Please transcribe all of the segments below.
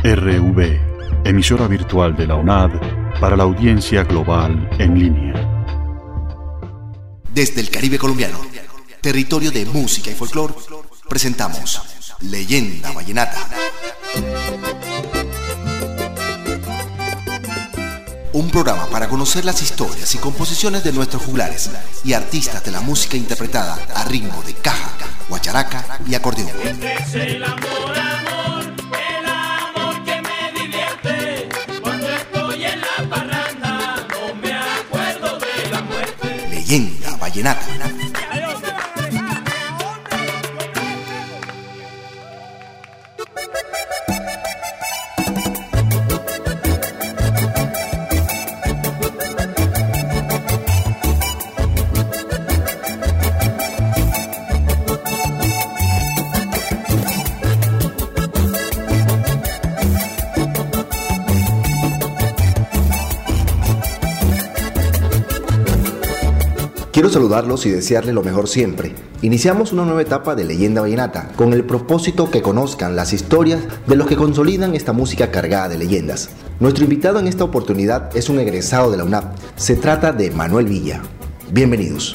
RV, emisora virtual de la UNAD para la audiencia global en línea. Desde el Caribe colombiano, territorio de música y folclore, presentamos Leyenda Vallenata. Un programa para conocer las historias y composiciones de nuestros juglares y artistas de la música interpretada a ritmo de caja, guacharaca y acordeón. Este es el amor que me divierte. Cuando estoy en la parranda no me acuerdo de la muerte. Leyenda Vallenata. Quiero saludarlos y desearles lo mejor siempre. Iniciamos una nueva etapa de Leyenda Vallenata con el propósito que conozcan las historias de los que consolidan esta música cargada de leyendas. Nuestro invitado en esta oportunidad es un egresado de la UNAD. Se trata de Manuel Villa. Bienvenidos.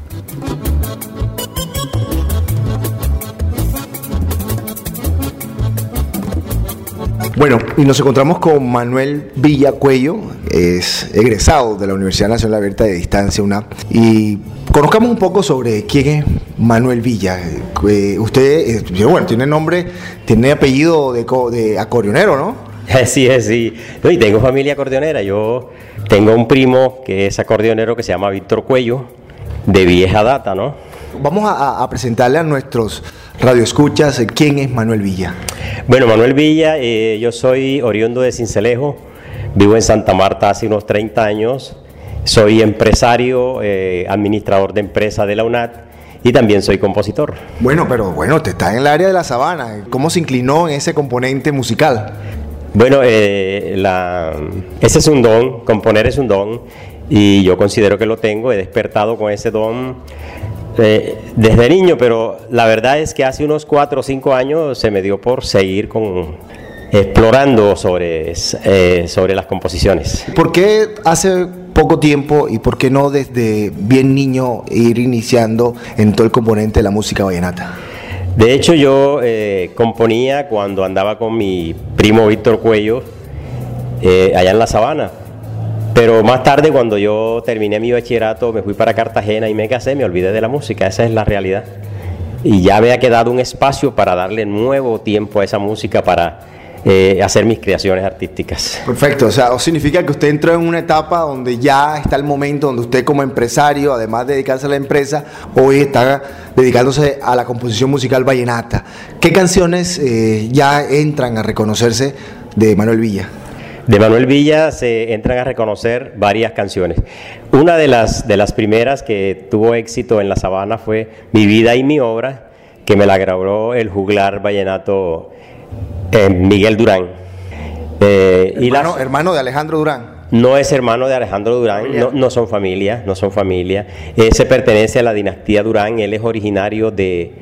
Bueno, y nos encontramos con Manuel Villa Cuello, es egresado de la Universidad Nacional Abierta de Distancia, UNAD, y conozcamos un poco sobre quién es Manuel Villa. Usted, bueno, tiene apellido de acordeonero, ¿no? Sí. No, y tengo familia acordeonera. Yo tengo un primo que es acordeonero que se llama Víctor Cuello, de vieja data, ¿no? Vamos a presentarle a nuestros radioescuchas quién es Manuel Villa. Bueno, Manuel Villa, yo soy oriundo de Sincelejo, vivo en Santa Marta hace unos 30 años, soy empresario, administrador de empresa de la UNAD y también soy compositor. Bueno, usted está en el área de la sabana, ¿cómo se inclinó en ese componente musical? Bueno, ese es un don, componer es un don y yo considero que lo tengo, he despertado con ese don desde niño, pero la verdad es que hace unos 4 o 5 años se me dio por seguir explorando sobre las composiciones. ¿Por qué hace poco tiempo y por qué no desde bien niño ir iniciando en todo el componente de la música vallenata? De hecho, yo componía cuando andaba con mi primo Víctor Cuello allá en la sabana. Pero más tarde, cuando yo terminé mi bachillerato, me fui para Cartagena y me casé, me olvidé de la música, esa es la realidad. Y ya me ha quedado un espacio para darle nuevo tiempo a esa música para hacer mis creaciones artísticas. Perfecto, o sea, significa que usted entró en una etapa donde ya está el momento donde usted como empresario, además de dedicarse a la empresa, hoy está dedicándose a la composición musical vallenata. ¿Qué canciones ya entran a reconocerse de Manuel Villa? De Manuel Villa se entran a reconocer varias canciones. Una de las primeras que tuvo éxito en la sabana fue Mi vida y mi obra, que me la grabó el juglar vallenato Miguel Durán. Hermano de Alejandro Durán. No es hermano de Alejandro Durán, no son familia. Se pertenece a la dinastía Durán, él es originario de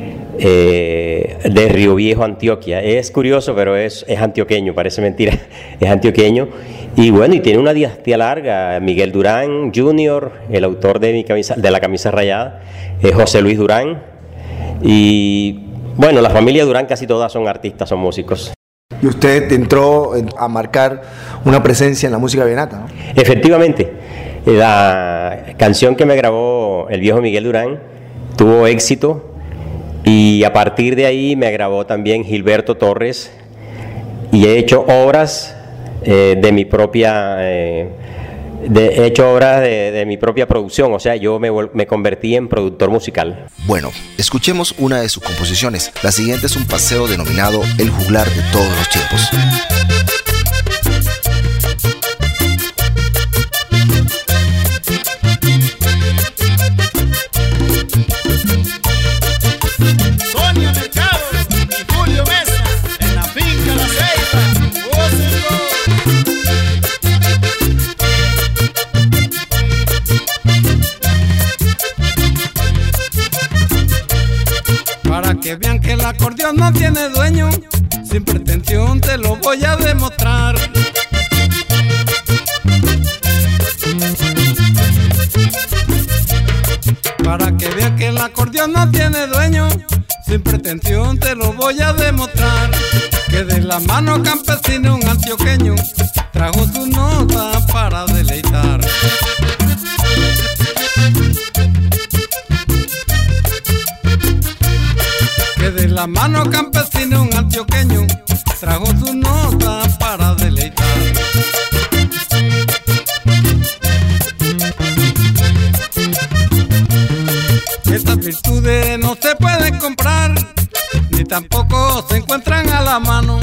Río Viejo, Antioquia. Es curioso, pero es antioqueño, parece mentira, es antioqueño. Y bueno, y tiene una dinastía larga. Miguel Durán Jr., el autor de la camisa rayada, José Luis Durán. Y bueno, la familia Durán casi todas son artistas, son músicos. Y usted entró a marcar una presencia en la música vallenata, ¿no? Efectivamente, la canción que me grabó el viejo Miguel Durán tuvo éxito. Y a partir de ahí me grabó también Gilberto Torres y he hecho obras de mi propia producción, o sea, yo me convertí en productor musical. Bueno, escuchemos una de sus composiciones. La siguiente es un paseo denominado El Juglar de todos los tiempos. Para que vean que el acordeón no tiene dueño, sin pretensión te lo voy a demostrar. Para que veas que el acordeón no tiene dueño, sin pretensión te lo voy a demostrar. Que de la mano campesina un antioqueño trajo su nota para deleitar. Que de la mano campesina un antioqueño trajo su nota para deleitar. Estas virtudes no se pueden comprar, ni tampoco se encuentran a la mano.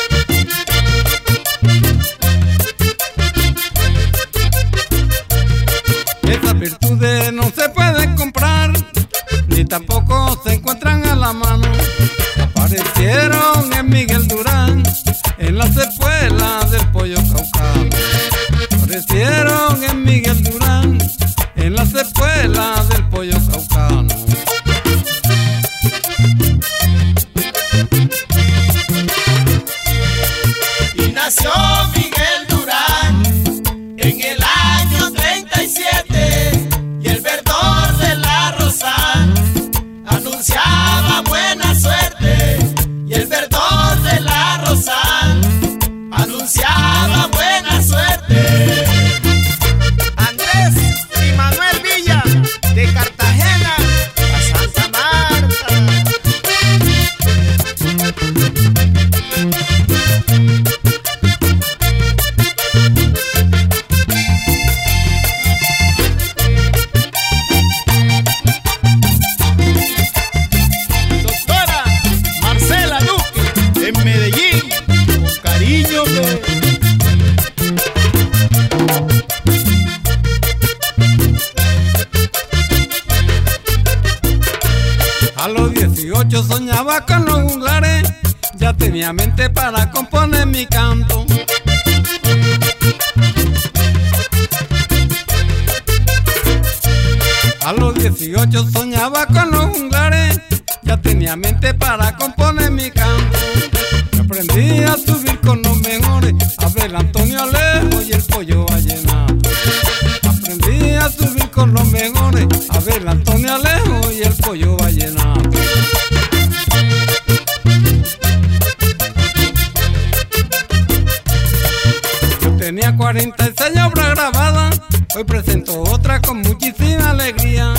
Estas virtudes no se pueden comprar, ni tampoco se encuentran a la mano. Aparecieron en Miguel Durán, en las espuelas del pollo caucano. Aparecieron en Miguel Durán, en las espuelas del pollo caucano. Y nació Miguel Durán en el año 37, y el verdor de la rosa anunciaba buena suerte. Y el verdor de la rosa anunciaba buena suerte. Andrés y Manuel Villa de Cartagena a Santa Marta. Doctora Marcela Duque en Medellín, con cariño A los 18 soñaba con los juglares, ya tenía mente para componer mi canto. A los 18 soñaba con los juglares, ya tenía mente para componer mi canto. Aprendí a subir con los mejores, a ver Antonio Alejo y el pollo vallenato. Aprendí a subir con los mejores, a ver Antonio Alejo y el pollo vallenato. Yo tenía 46 obras grabadas, hoy presento otra con muchísima alegría.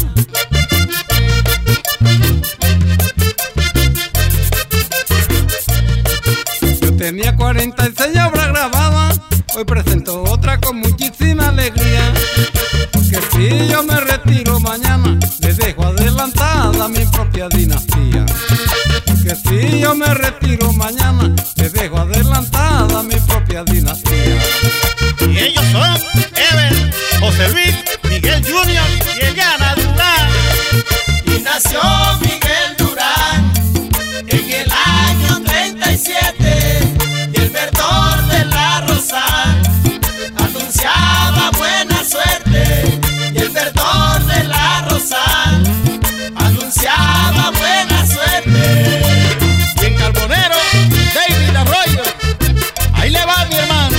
Yo tenía 46 obras grabadas, hoy presento otra con muchísima alegría. Porque si yo me retiro mañana, les dejo adelantada mi propia dinastía. Porque si yo me retiro mañana, les dejo adelantada mi propia dinastía. y ellos son Ever, José Luis, Miguel Junior y Eliana Durán. Y nació Miguel Durán en el año 37, y el verdor de la rosa anunciaba buena suerte. Y el verdor de la rosa anunciaba buena suerte. Y en Carbonero, David Arroyo. Ahí le va mi hermano.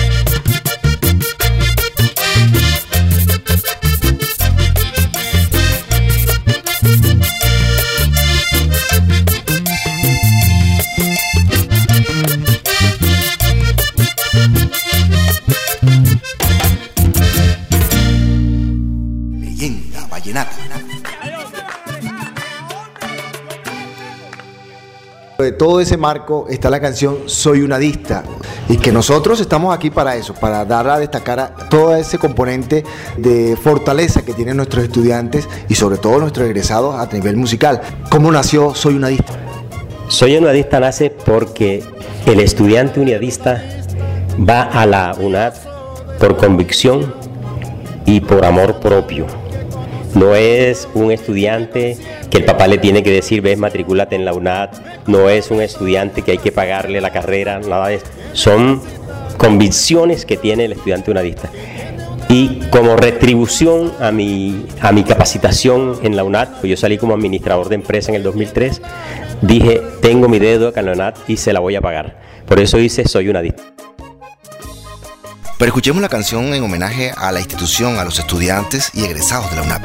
Leyenda vallenata. De todo ese marco está la canción Soy una Dista, y que nosotros estamos aquí para eso, para dar a destacar a todo ese componente de fortaleza que tienen nuestros estudiantes y sobre todo nuestros egresados a nivel musical. ¿Cómo nació Soy una Dista? Soy unadista nace porque el estudiante unidista va a la UNAD por convicción y por amor propio. No es un estudiante que el papá le tiene que decir, ves, matricúlate en la UNAD. No es un estudiante que hay que pagarle la carrera, nada de esto. Son convicciones que tiene el estudiante unadista. Y como retribución a mi capacitación en la UNAD, pues yo salí como administrador de empresa en el 2003, dije, tengo mi dedo acá en la UNAD y se la voy a pagar. Por eso hice Soy Unadista. Pero escuchemos la canción en homenaje a la institución, a los estudiantes y egresados de la UNAD.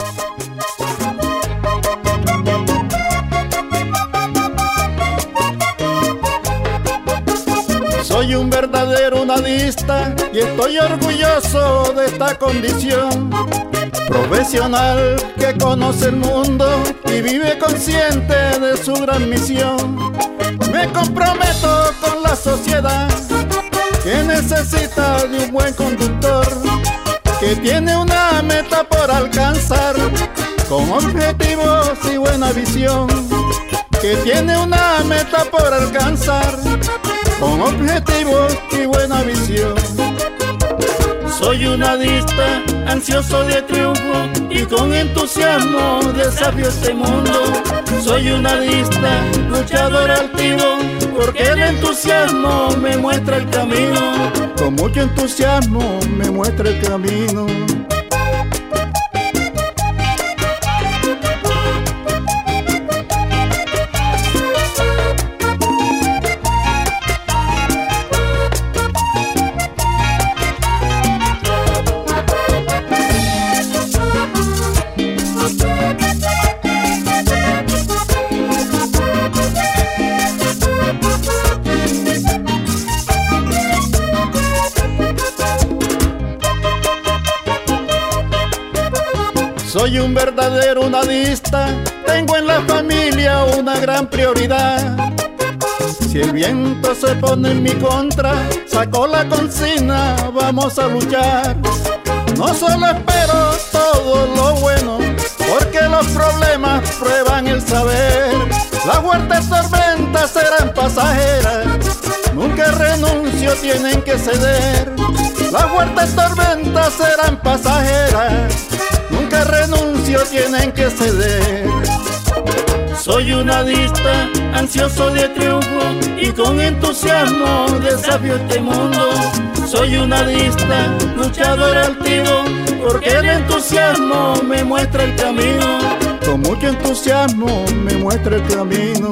Soy un verdadero unadista y estoy orgulloso de esta condición. Profesional que conoce el mundo y vive consciente de su gran misión. Me comprometo con la sociedad que necesita de un buen conductor, que tiene una meta por alcanzar, con objetivos y buena visión, que tiene una meta por alcanzar, con objetivos y buena visión. Soy unadista, ansioso de triunfo y con entusiasmo desafío este mundo. Soy unadista, luchador altivo, porque el entusiasmo me muestra el camino. Con mucho entusiasmo me muestra el camino. Soy un verdadero unadista, tengo en la familia una gran prioridad. Si el viento se pone en mi contra, saco la consigna, vamos a luchar. No solo espero todo lo bueno, porque los problemas prueban el saber. Las fuertes tormentas serán pasajeras, nunca renuncio, tienen que ceder. Las fuertes tormentas serán pasajeras, nunca renuncio, tienen que ceder. Soy unadista, ansioso de triunfo y con entusiasmo desafío este mundo. Soy unadista, luchador altivo, porque el entusiasmo me muestra el camino. Con mucho entusiasmo me muestra el camino.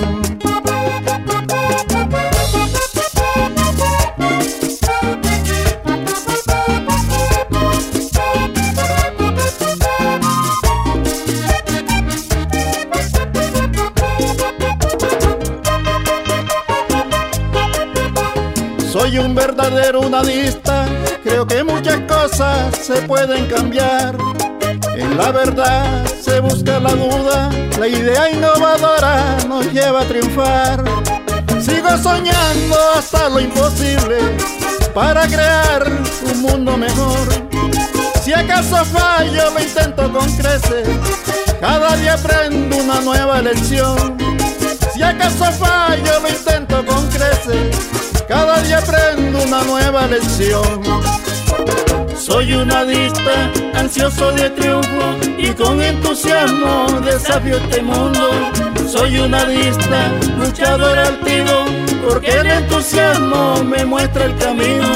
Soy un verdadero unadista, creo que muchas cosas se pueden cambiar. En la verdad se busca la duda, la idea innovadora nos lleva a triunfar. Sigo soñando hasta lo imposible para crear un mundo mejor. Si acaso fallo lo intento con creces, cada día aprendo una nueva lección. Si acaso fallo lo intento con creces, cada día aprendo una nueva lección. Soy unadista, ansioso de triunfo y con entusiasmo desafío este mundo. Soy unadista, luchador altivo, porque el entusiasmo me muestra el camino.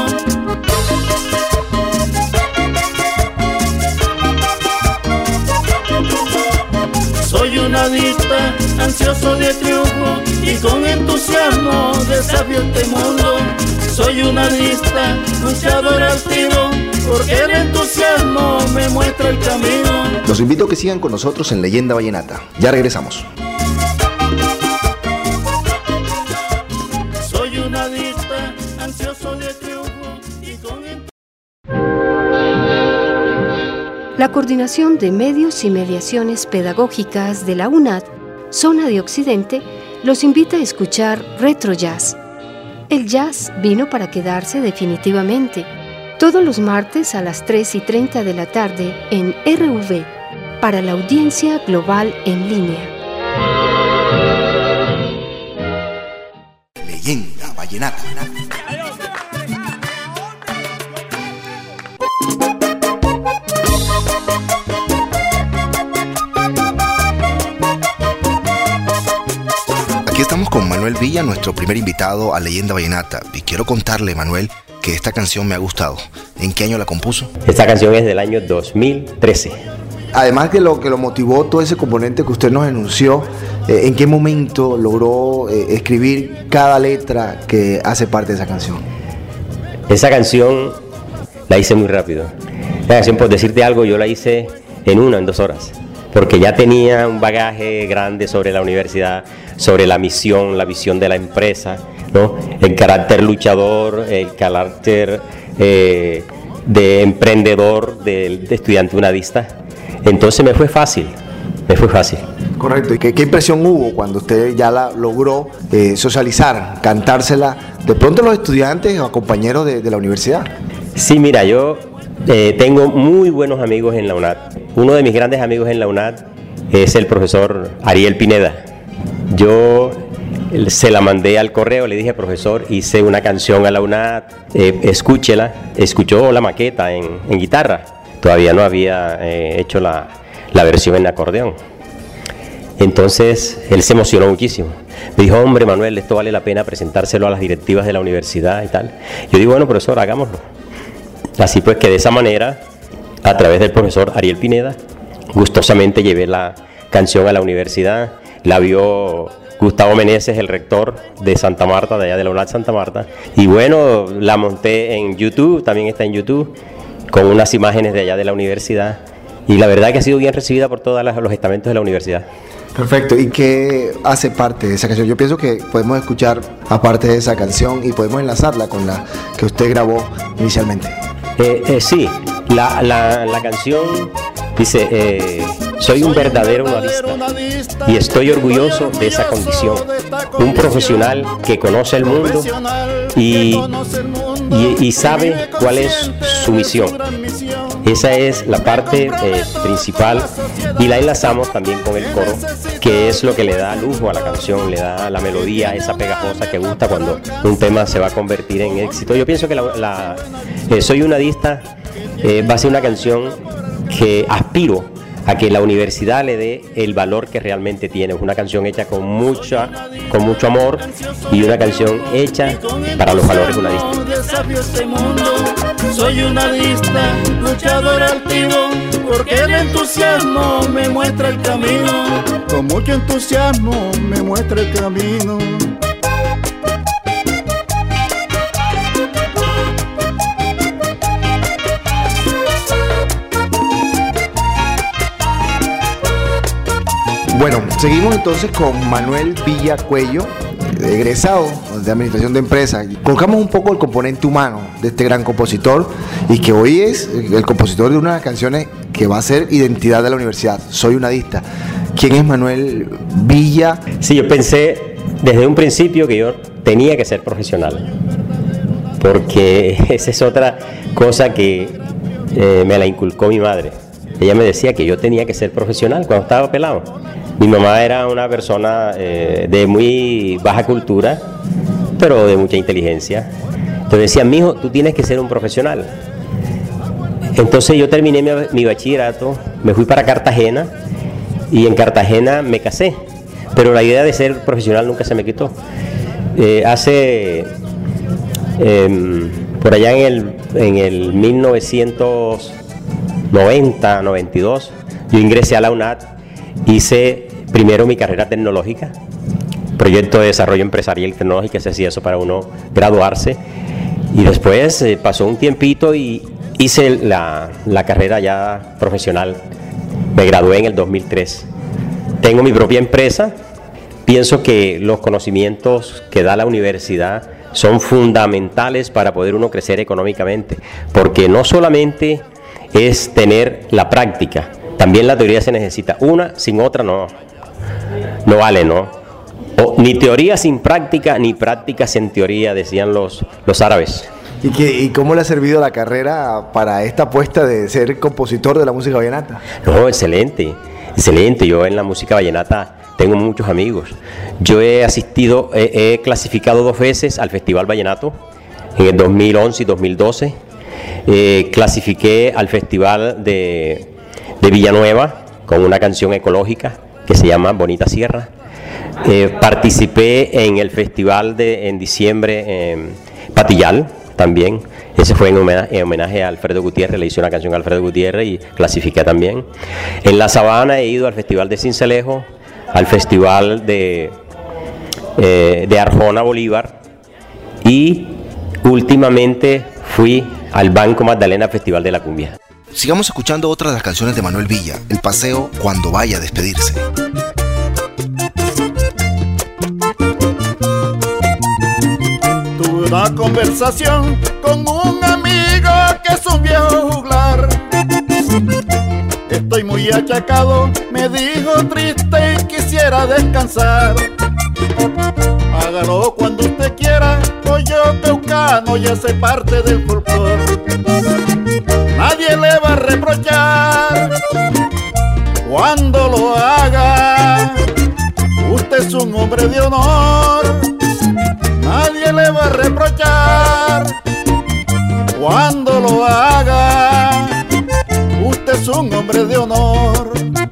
Soy unadista, ansioso de triunfo y con entusiasmo desafío este mundo. Soy unadista, luchador altivo, porque el entusiasmo me muestra el camino. Los invito a que sigan con nosotros en Leyenda Vallenata. Ya regresamos. Soy unadista, ansioso de triunfo y con entusiasmo. La Coordinación de Medios y Mediaciones Pedagógicas de la UNAD, Zona de Occidente, los invita a escuchar Retro Jazz. El jazz vino para quedarse definitivamente. Todos los martes a las 3:30 de la tarde en RV, para la audiencia global en línea. Leyenda Vallenata. Aquí estamos con Manuel Villa, nuestro primer invitado a Leyenda Vallenata. Y quiero contarle, Manuel, que esta canción me ha gustado. ¿En qué año la compuso? Esta canción es del año 2013. Además de lo que lo motivó, todo ese componente que usted nos enunció, ¿en qué momento logró escribir cada letra que hace parte de esa canción? Esa canción la hice muy rápido. La canción, por decirte algo, yo la hice en 2 horas, porque ya tenía un bagaje grande sobre la universidad, sobre la misión, la visión de la empresa, ¿no? El carácter luchador, el carácter de emprendedor, de estudiante unadista. Entonces me fue fácil. Correcto. ¿Y qué impresión hubo cuando usted ya la logró socializar, cantársela de pronto a los estudiantes o compañeros de la universidad? Sí, mira, yo tengo muy buenos amigos en la UNAD. Uno de mis grandes amigos en la UNAD es el profesor Ariel Pineda. Yo se la mandé al correo, le dije: profesor, hice una canción a la UNAD, escúchela. Escuchó la maqueta en guitarra, todavía no había hecho la versión en acordeón. Entonces él se emocionó muchísimo. Me dijo: hombre, Manuel, esto vale la pena presentárselo a las directivas de la universidad y tal. Yo digo: bueno, profesor, hagámoslo. Así pues que de esa manera, a través del profesor Ariel Pineda, gustosamente llevé la canción a la universidad. La vio Gustavo Meneses, el rector de Santa Marta, de allá de la UNAD Santa Marta. Y bueno, la monté en YouTube, también está en YouTube, con unas imágenes de allá de la universidad. Y la verdad que ha sido bien recibida por todos los estamentos de la universidad. Perfecto. ¿Y qué hace parte de esa canción? Yo pienso que podemos escuchar aparte de esa canción y podemos enlazarla con la que usted grabó inicialmente. Sí, la canción dice: soy un verdadero unadista y estoy orgulloso de esa condición. Un profesional que conoce el mundo y sabe cuál es su misión. Esa es la parte principal, y la enlazamos también con el coro, que es lo que le da lujo a la canción, le da la melodía esa pegajosa que gusta cuando un tema se va a convertir en éxito. Yo pienso que Soy unadista va a ser una canción que aspiro a que la universidad le dé el valor que realmente tiene. Es una canción hecha con mucho amor, y una canción hecha para los valores unadistas. Soy unadista, luchador altivo, porque el entusiasmo me muestra el camino. Con mucho entusiasmo me muestra el camino. Bueno, seguimos entonces con Manuel Villa Cuello, egresado de Administración de Empresas. Colocamos un poco el componente humano de este gran compositor, y que hoy es el compositor de una de las canciones que va a ser identidad de la universidad, Soy unadista. ¿Quién es Manuel Villa? Sí, yo pensé desde un principio que yo tenía que ser profesional, porque esa es otra cosa que me la inculcó mi madre. Ella me decía que yo tenía que ser profesional cuando estaba pelado. Mi mamá era una persona de muy baja cultura, pero de mucha inteligencia. Entonces decía: mijo, tú tienes que ser un profesional. Entonces yo terminé mi bachillerato, me fui para Cartagena, y en Cartagena me casé. Pero la idea de ser profesional nunca se me quitó. Por allá en el 1990, 92, yo ingresé a la UNAD, hice primero mi carrera tecnológica, proyecto de desarrollo empresarial tecnológico, que se hacía eso para uno graduarse, y después pasó un tiempito y hice la carrera ya profesional. Me gradué en el 2003. Tengo mi propia empresa. Pienso que los conocimientos que da la universidad son fundamentales para poder uno crecer económicamente, porque no solamente es tener la práctica, también la teoría se necesita. Una sin otra no vale, ¿no? Ni teoría sin práctica, ni práctica sin teoría, decían los árabes. ¿Y cómo le ha servido la carrera para esta apuesta de ser compositor de la música vallenata? No, excelente. Yo en la música vallenata tengo muchos amigos. Yo he clasificado 2 veces al Festival Vallenato, en el 2011 y 2012. Clasifiqué al Festival de Villanueva con una canción ecológica que se llama Bonita Sierra. Participé en el festival en diciembre en Patillal, también. Ese fue en homenaje a Alfredo Gutiérrez, le hice una canción a Alfredo Gutiérrez y clasifiqué también. En La Sabana he ido al Festival de Sincelejo, al Festival de Arjona Bolívar, y últimamente fui al Banco Magdalena Festival de la Cumbia. Sigamos escuchando otra de las canciones de Manuel Villa, El Paseo Cuando Vaya a Despedirse. Tuve una conversación con un amigo que es un viejo juglar. Estoy muy achacado, me dijo triste y quisiera descansar. Hágalo cuando usted quiera, pues yo caucano ya soy parte del folclore. Nadie le va a reprochar cuando lo haga. Usted es un hombre de honor. Nadie le va a reprochar cuando lo haga. Usted es un hombre de honor.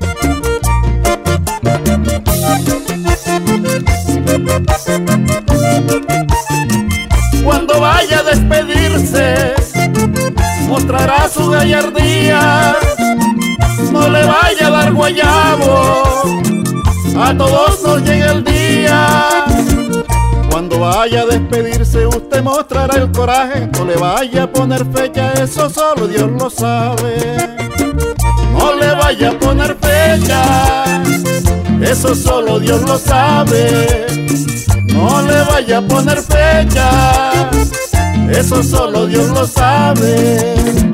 Cuando vaya a despedirse, mostrará su gallardía. No le vaya a dar guayabo, a todos nos llega el día. Cuando vaya a despedirse, usted mostrará el coraje. No le vaya a poner fecha, eso solo Dios lo sabe. No le vaya a poner fecha, eso solo Dios lo sabe. No le vaya a poner fecha, eso solo Dios lo sabe.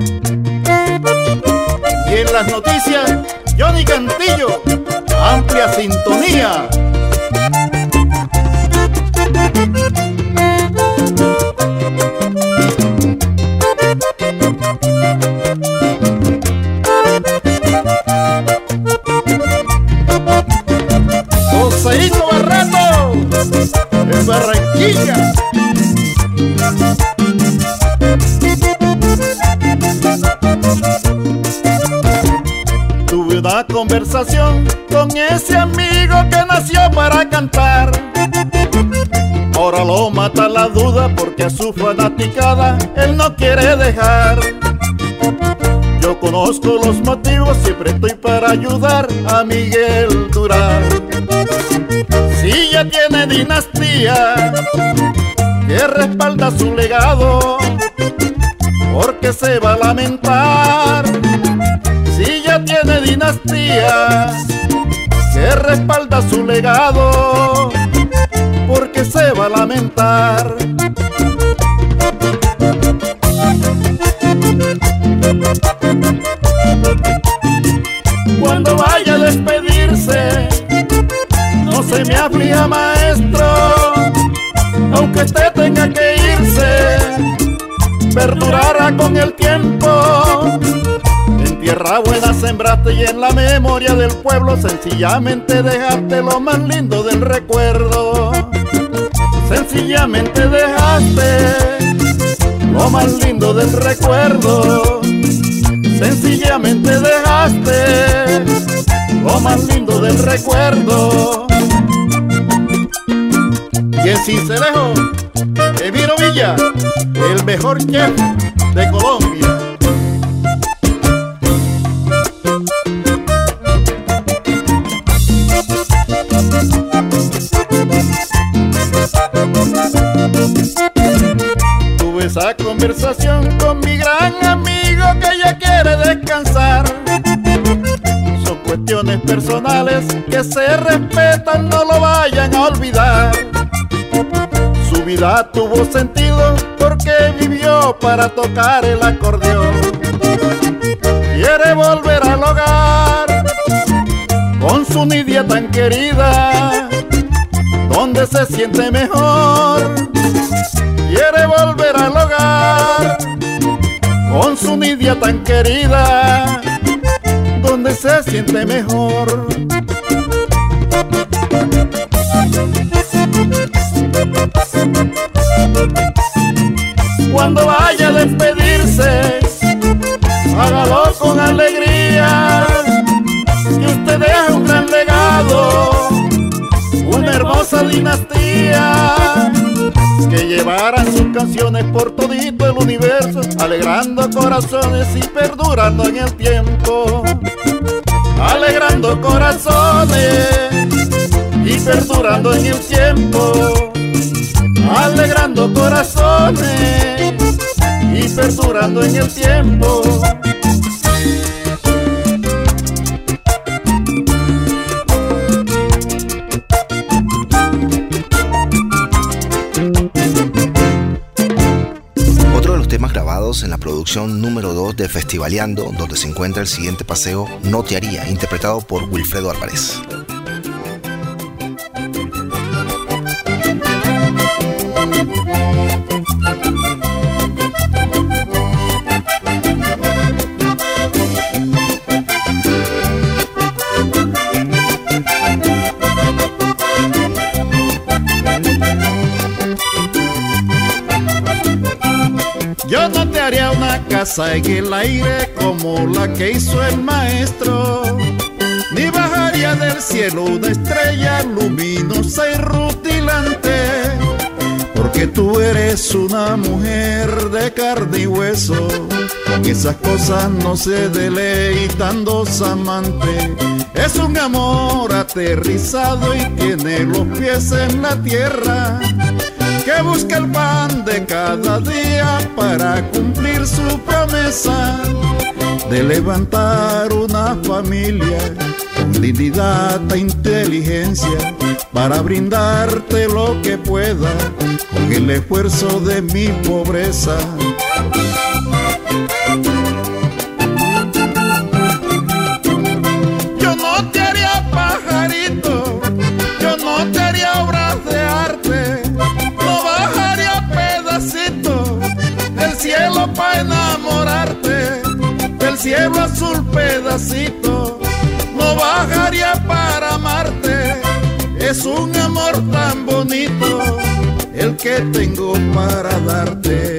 Y en las noticias, Johnny Cantillo, amplia sintonía. Joseito Barrato, en Barranquilla. Tuve una conversación con ese amigo que nació para cantar. Ahora lo mata la duda porque a su fanaticada él no quiere dejar. Yo conozco los motivos, siempre estoy para ayudar a Miguel Durán. Si ya tiene dinastía que respalda su legado, porque se va a lamentar. Si ya tiene dinastía que respalda su legado, porque se va a lamentar. Cuando vaya a despedirse, no se me aflija, maestro, aunque usted tenga que irse, perdurará con el tiempo. En tierra buena sembraste y en la memoria del pueblo sencillamente dejaste lo más lindo del recuerdo. Sencillamente dejaste lo más lindo del recuerdo. Sencillamente dejaste lo más lindo del recuerdo. Y en Sincelejo, Emiro Villa, el mejor chef de Colombia. Tuve esa conversación con mi gran amigo que ya quiere descansar. Son cuestiones personales que se respetan, no lo vayan a olvidar. Su vida tuvo sentido porque vivió para tocar el acordeón. Quiere volver al hogar con su Nidia tan querida, donde se siente mejor. Quiere volver al hogar con su Nidia tan querida, donde se siente mejor. Cuando vaya a despedirse, hágalo con alegría, que usted deje un gran legado, una hermosa dinastía, que llevará su canciones por todito el universo, alegrando corazones y perdurando en el tiempo. Alegrando corazones y perdurando en el tiempo. Alegrando corazones y perdurando en el tiempo. Otro de los temas grabados en la producción número 2 de Festivaleando, donde se encuentra el siguiente paseo, No te haría, interpretado por Wilfredo Álvarez. Yo no te haría una casa en el aire como la que hizo el maestro, ni bajaría del cielo una estrella luminosa y rutilante, porque tú eres una mujer de carne y hueso. Con esas cosas no se deleitan dos amantes. Es un amor aterrizado y tiene los pies en la tierra, que busca el pan de cada día para cumplir su promesa de levantar una familia con dignidad e inteligencia, para brindarte lo que pueda con el esfuerzo de mi pobreza. Yo no te haría pajarito, yo no te haría obras de arte, del cielo pa' enamorarte, del cielo azul pedacito, no bajaría para amarte. Es un amor tan bonito el que tengo para darte.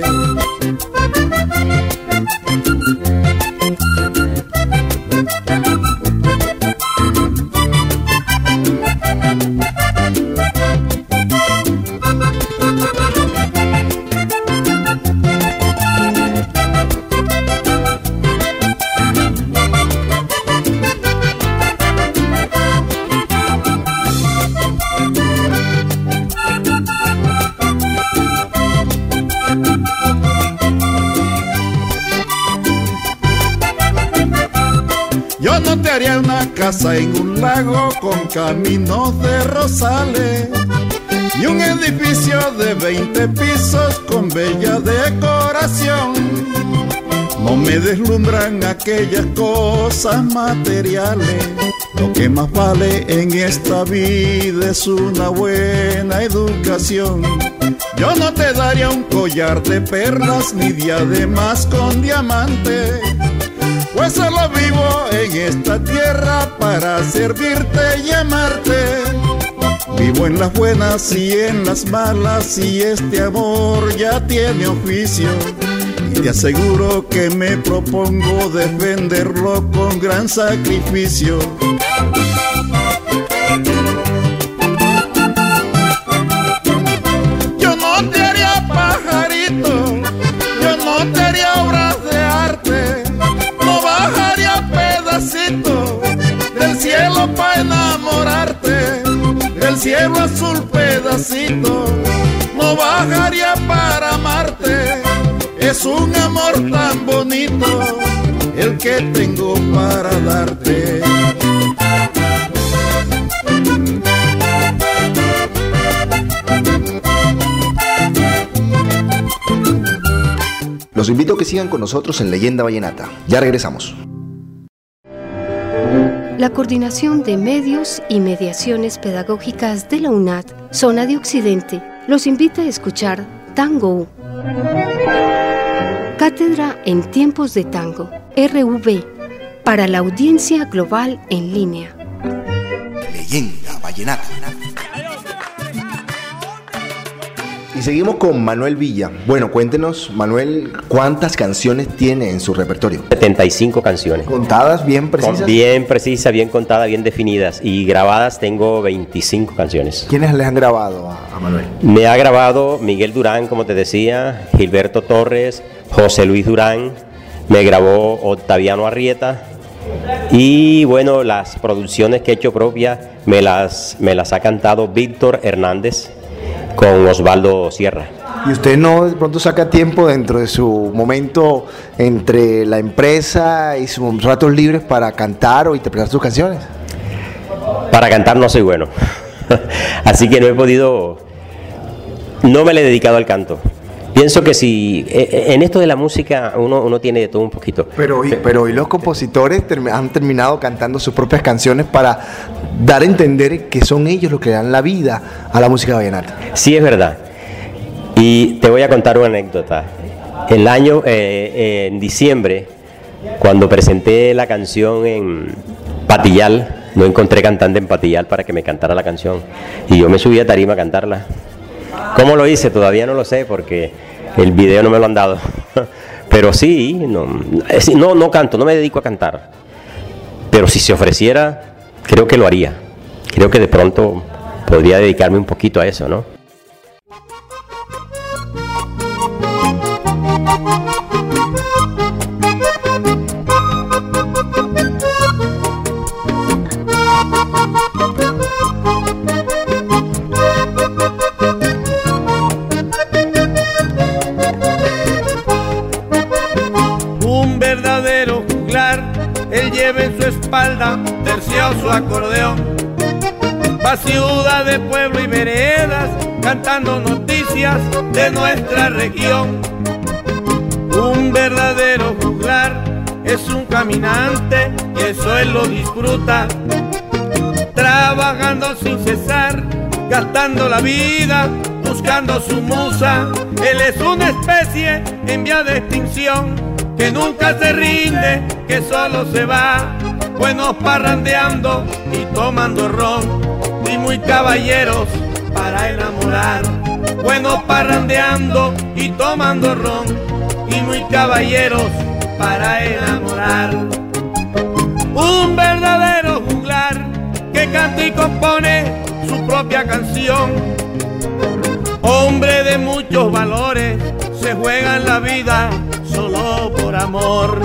Yo no te haría una casa en un lago con caminos de rosales y un edificio de 20 pisos con bella decoración. No me deslumbran aquellas cosas materiales. Lo que más vale en esta vida es una buena educación. Yo no te daría un collar de perlas ni diademas con diamantes, pues solo vivo en esta tierra para servirte y amarte. Vivo en las buenas y en las malas, y este amor ya tiene oficio, y te aseguro que me propongo defenderlo con gran sacrificio. Yo no te haría pajarito, yo no te haría obras de arte, no bajaría pedacito del cielo pa' enamorarte, del cielo azul pedacito, no bajaría para amarte. Es un amor tan bonito el que tengo para darte. Los invito a que sigan con nosotros en Leyenda Vallenata. Ya regresamos. La Coordinación de Medios y Mediaciones Pedagógicas de la UNAD, Zona de Occidente, los invita a escuchar Tango U. Cátedra en Tiempos de Tango, RV, para la audiencia global en línea. Leyenda Vallenata. Y seguimos con Manuel Villa. Bueno, cuéntenos, Manuel, ¿cuántas canciones tiene en su repertorio? 75 canciones. ¿Contadas bien precisas? Bien precisas, bien contadas, bien definidas. Y grabadas tengo 25 canciones. ¿Quiénes les han grabado a Manuel? Me ha grabado Miguel Durán, como te decía, Gilberto Torres, José Luis Durán, me grabó Octaviano Arrieta. Y bueno, las producciones que he hecho propias me las ha cantado Víctor Hernández con Osvaldo Sierra. ¿Y usted no de pronto saca tiempo dentro de su momento entre la empresa y sus ratos libres para cantar o interpretar sus canciones? Para cantar no soy bueno, así que no me le he dedicado al canto. Pienso que si en esto de la música uno tiene de todo un poquito. Pero hoy los compositores han terminado cantando sus propias canciones para dar a entender que son ellos los que dan la vida a la música vallenata. Sí, es verdad. Y te voy a contar una anécdota. En diciembre, cuando presenté la canción en Patillal, no encontré cantante en Patillal para que me cantara la canción. Y yo me subí a tarima a cantarla. ¿Cómo lo hice? Todavía no lo sé porque el video no me lo han dado. Pero sí, no canto, no me dedico a cantar. Pero si se ofreciera, creo que lo haría. Creo que de pronto podría dedicarme un poquito a eso, ¿no? Lleva en su espalda terciado su acordeón, va ciudad de pueblo y veredas cantando noticias de nuestra región. Un verdadero juglar es un caminante que eso él lo disfruta, trabajando sin cesar, gastando la vida, buscando su musa. Él es una especie en vía de extinción, que nunca se rinde, que solo se va, buenos parrandeando y tomando ron, y muy caballeros para enamorar, buenos parrandeando y tomando ron, y muy caballeros para enamorar. Un verdadero juglar que canta y compone su propia canción, hombre de muchos valores, se juega en la vida solo por amor.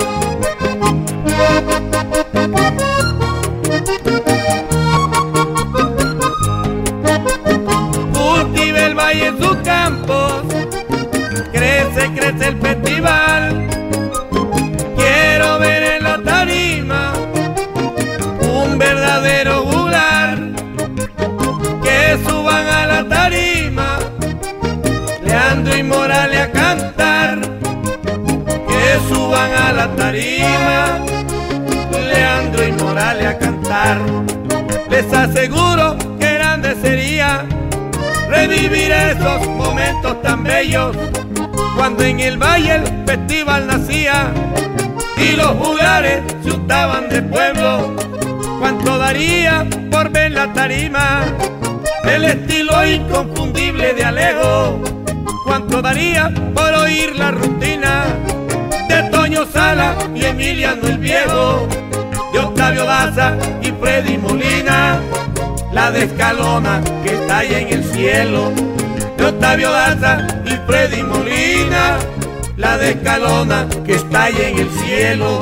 Cultiva el valle en sus campos, crece el festival. Quiero ver en la tarima un verdadero juglar, que suban a la tarima Leandro y Morales a cantar, que suban a la tarima Leandro y Morales a cantar. Les aseguro que grande sería revivir esos momentos tan bellos, cuando en el valle el festival nacía y los juglares se untaban de pueblo. Cuánto daría por ver la tarima, el estilo inconfundible de Alejo. Cuánto daría por oír la rutina de Toño Sala y Emiliano el Viejo, de Octavio Daza y Freddy Molina, la de Escalona que está allá en el cielo, de Octavio Daza y Freddy Molina, la de Escalona que está allá en el cielo.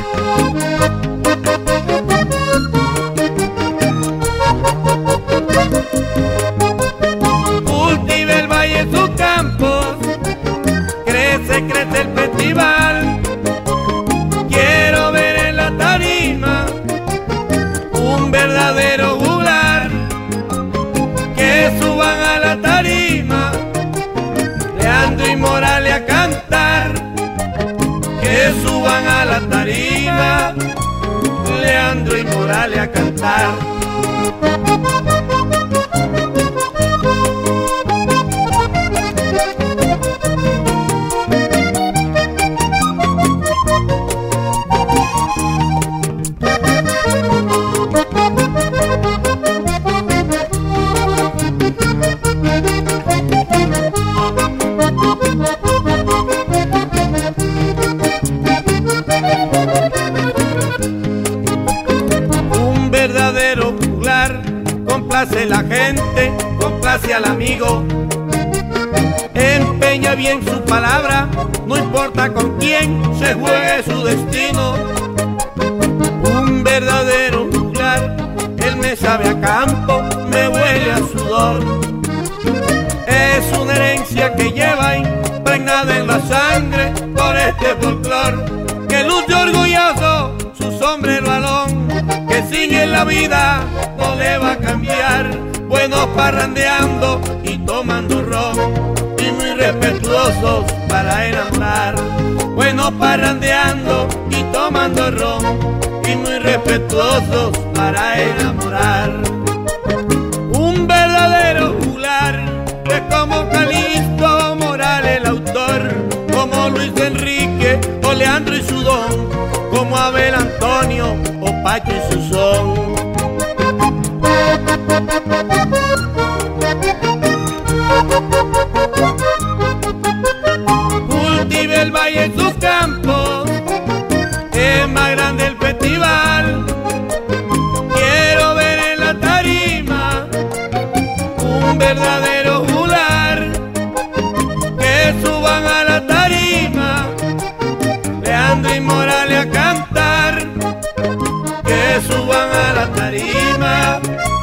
Cultiva el valle en sus campos, crece el festival. Quiero ver en la tarima un verdadero juglar, que suban a la tarima Leandro y Morales a cantar, que suban a la tarima Leandro y Morales a cantar. gente complace al amigo. Empeña bien su palabra, no importa con quién se juegue su destino. Un verdadero juglar, él me sabe a campo, me huele a sudor. Es una herencia que lleva impregnada en la sangre por este folclor, que luce orgulloso su sombrero alón, que sigue en la vida no le va a cambiar. Buenos parrandeando y tomando ron, y muy respetuosos para enamorar. Buenos parrandeando y tomando ron, y muy respetuosos para enamorar. Un verdadero juglar es como Calixto Morales el autor, como Luis Enrique o Leandro y Sudón, como Abel Antonio o Pacho y Susón. Cultive el valle en sus campos, es más grande el festival. Quiero ver en la tarima un verdadero juglar, que suban a la tarima Leandro y Morales a cantar, que suban a la tarima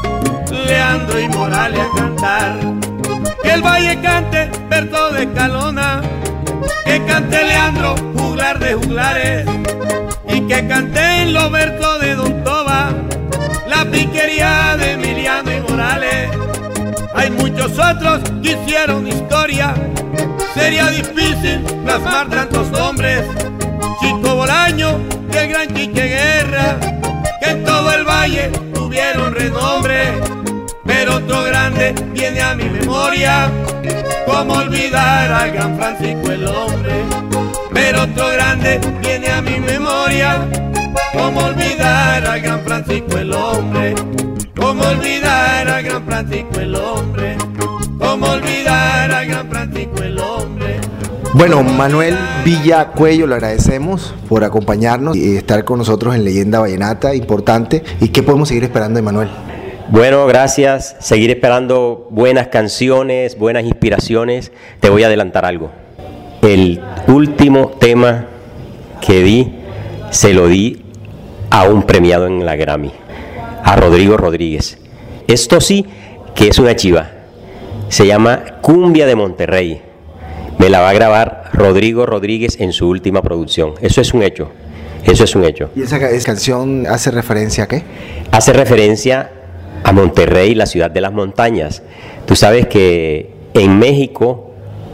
Leandro y Morales a cantar. Que el valle cante verso de Escalona, que cante Leandro juglar de juglares, y que canten los versos de Don Toba, la piquería de Emiliano y Morales. Hay muchos otros que hicieron historia, sería difícil plasmar tantos nombres. Chico Bolaño y el gran Quique Guerra, que en todo el valle tuvieron renombre. Pero otro grande viene a mi memoria, como olvidar al gran Francisco el hombre. Pero otro grande viene a mi memoria, como olvidar al gran Francisco el hombre. Como olvidar al gran Francisco el hombre. Como olvidar al gran Francisco el hombre. Bueno, Manuel Villa Cuello, le agradecemos por acompañarnos y estar con nosotros en Leyenda Vallenata, importante. ¿Y qué podemos seguir esperando de Manuel? Bueno, gracias. Seguir esperando buenas canciones, buenas inspiraciones. Te voy a adelantar algo. El último tema que di, se lo di a un premiado en la Grammy, a Rodrigo Rodríguez. Esto sí que es una chiva. Se llama Cumbia de Monterrey. Me la va a grabar Rodrigo Rodríguez en su última producción. Eso es un hecho. Eso es un hecho. ¿Y esa canción hace referencia a qué? Hace referencia a Monterrey, la ciudad de las montañas. Tú sabes que en México,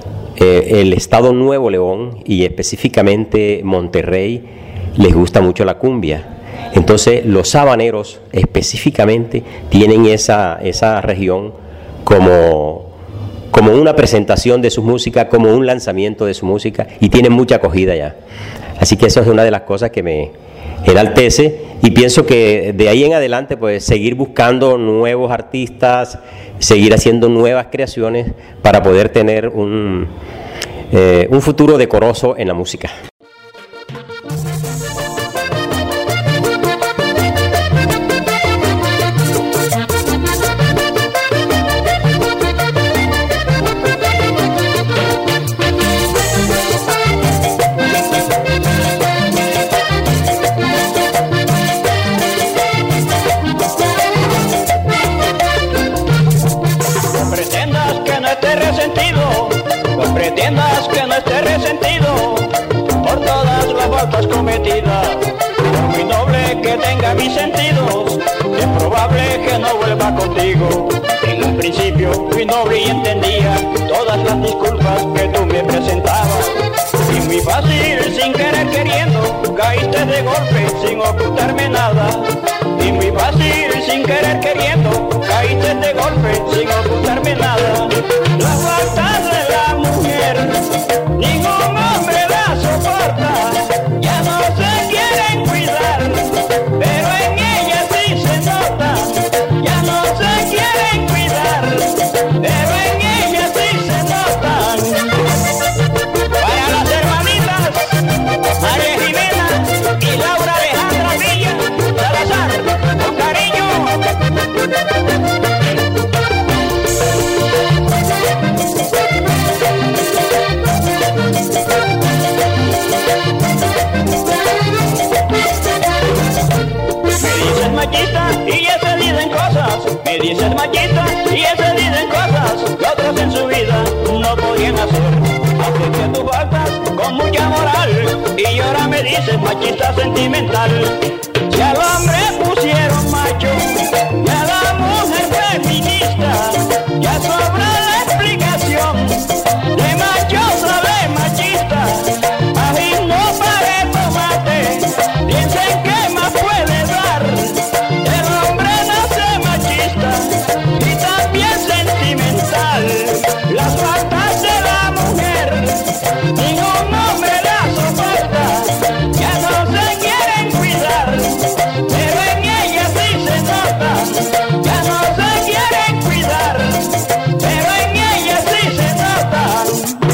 el estado Nuevo León y específicamente Monterrey, les gusta mucho la cumbia. Entonces los sabaneros específicamente tienen esa región como una presentación de su música, como un lanzamiento de su música, y tienen mucha acogida ya. Así que eso es una de las cosas que me enaltece, y pienso que de ahí en adelante pues seguir buscando nuevos artistas, seguir haciendo nuevas creaciones para poder tener un futuro decoroso en la música. Pretendas que no esté resentido por todas las faltas cometidas, por muy noble que tenga mis sentidos, es probable que no vuelva contigo. En un principio fui noble y entendía todas las disculpas que tú me presentabas, y muy fácil, sin querer queriendo, caíste de golpe sin ocultarme nada. Y muy fácil, sin querer queriendo, caíste de golpe sin ocultarme nada. Las faltas de la mujer, ningún hombre la soporta, ya no se quieren cuidar, pero en ella sí se nota. Ya no se quieren cuidar, pero en ella sí se nota. Para las hermanitas María Jimena y Laura Alejandra Villa Salazar, con cariño. dices machista sentimental. Si al hombre pusieron macho y a la mujer feminista, ya sobra la explicación. De macho sale machista, ají no pare tomate, dicen que más puede dar. El hombre nace machista y también sentimental. Las faltas de la mujer ningún hombre la soporta, ya no se quieren cuidar, pero en ella sí se nota. Ya no se quieren cuidar, pero en ella sí se nota.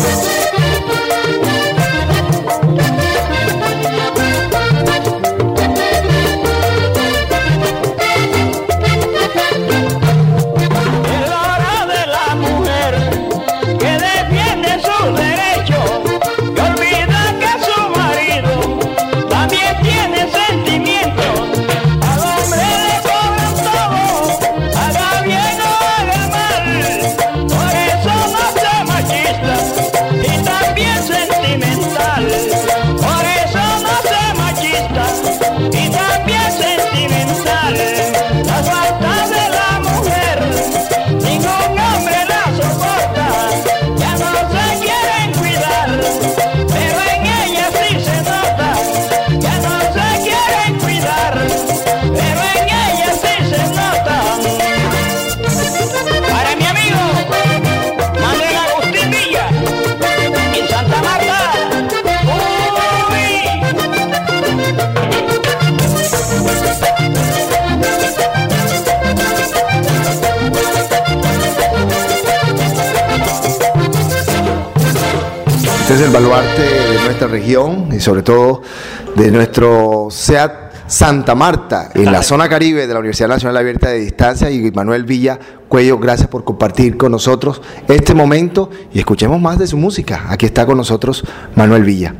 Es la hora de la mujer que defiende sus derechos, que olvida que su marido también tiene sentimientos. Al hombre le cobran todo, haga bien o haga mal. Por eso nace machista y también sentimental. Por eso nace machista y también sentimental. Las faltas de la mujer ningún hombre la soporta, ya no se quieren cuidar, pero en ella sí se nota. Ya no se quieren cuidar, pero en ella sí se nota. Para mi amigo Manuel Agustín Villa en Santa Marta. Este es el baluarte de nuestra región y sobre todo de nuestro SEAT Santa Marta, en la zona Caribe de la Universidad Nacional Abierta de Distancia. Y Manuel Villa Cuello, gracias por compartir con nosotros este momento y escuchemos más de su música. Aquí está con nosotros Manuel Villa.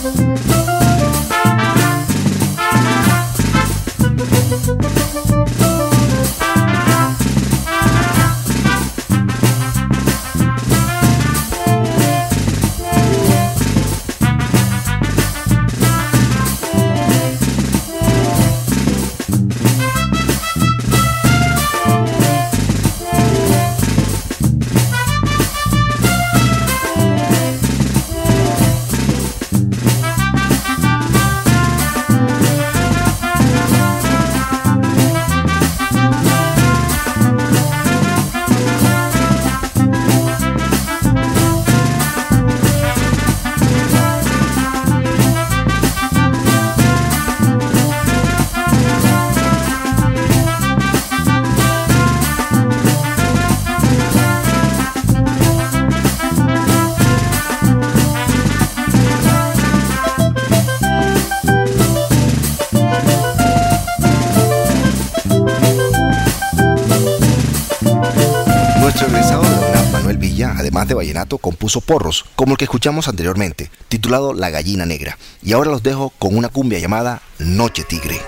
Además de vallenato, compuso porros, como el que escuchamos anteriormente, titulado La Gallina Negra. Y ahora los dejo con una cumbia llamada Noche Tigre.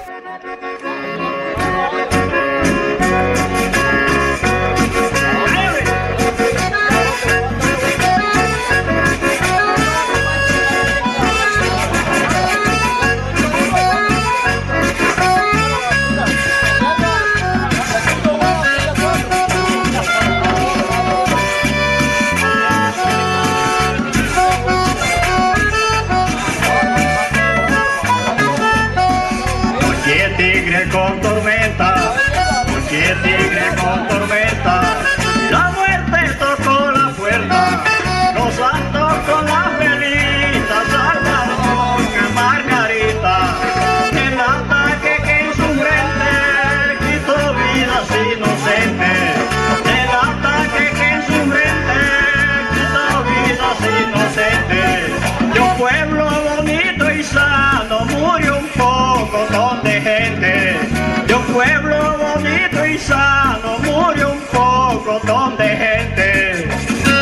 Con tormenta, noche tigre con tormenta, la muerte tocó la puerta, los santos con las velitas, Salvador, Margarita, el ataque que en su frente quitó vidas inocentes, el ataque que en su frente quitó vidas inocentes, de un pueblo bonito y sano murió un pocotón de gente. Pueblo bonito y sano murió un pocotón de gente.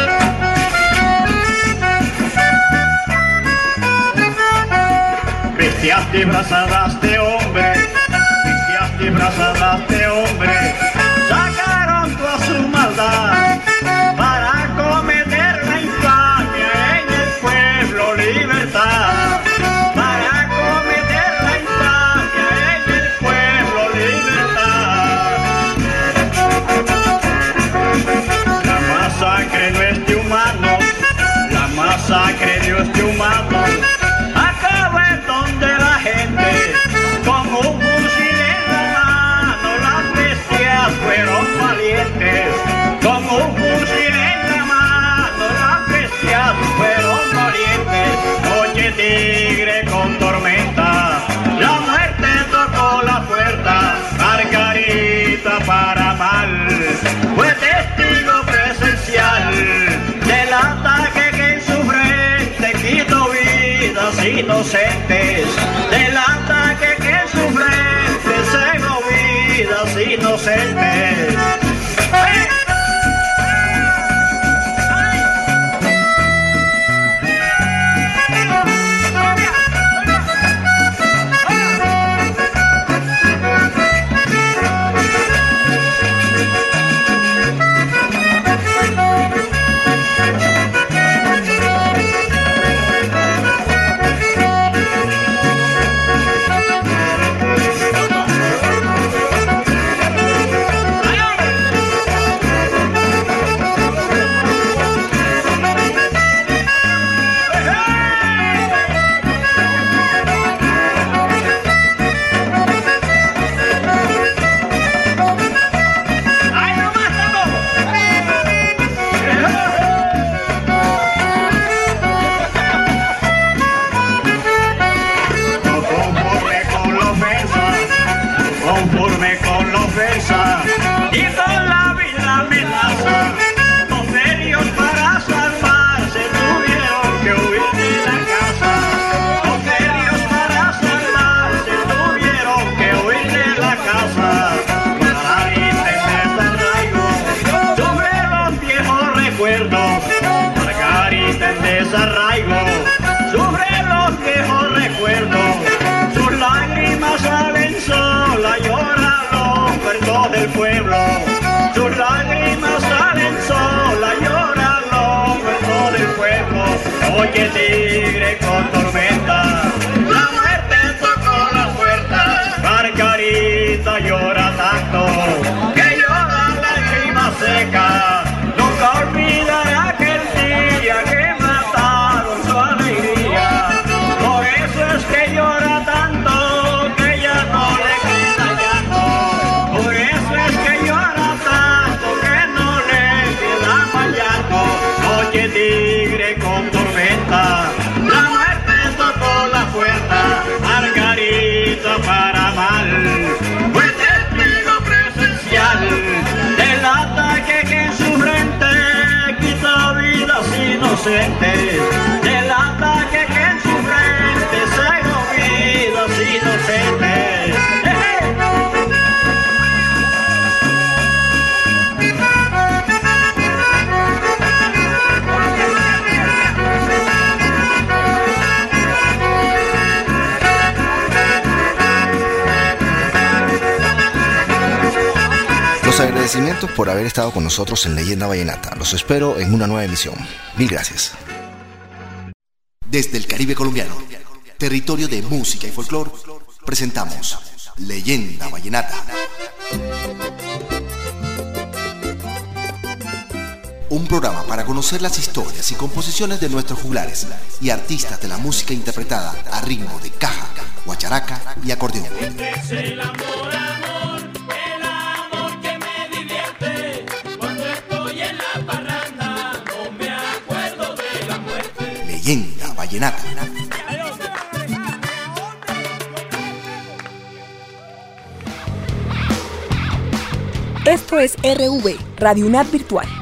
Bestias disfrazadas de hombre, bestias disfrazadas de hombre, sacaron toda su maldad para cometer la infamia en el pueblo Libertad. Masacre de este humano acaba en donde la gente con un fusil en la mano, las bestias fueron valientes, con un fusil en la mano, las bestias fueron valientes. Noche tigre con tormenta, la muerte tocó la puerta, Margarita para mal fue testigo presencial del ataque que en su frente quitó vidas inocentes, del ataque que en su frente cegó vidas inocentes. que llora tanto que ya no le queda llanto. Por eso es que llora tanto que no le queda más llanto. Noche tigre con tormenta, la muerte tocó la puerta. Margarita para mal fue testigo presencial del ataque que en su frente quita vidas inocentes. Del ataque que en su frente cegó vidas inocentes. Los agradecimientos por haber estado con nosotros en Leyenda Vallenata. Los espero en una nueva emisión. Mil gracias. Desde el Caribe colombiano, territorio de música y folclore, presentamos Leyenda Vallenata. Un programa para conocer las historias y composiciones de nuestros juglares y artistas de la música interpretada a ritmo de caja, guacharaca y acordeón. Leyenda Vallenata. Esto es RV, Radio UNAD Virtual.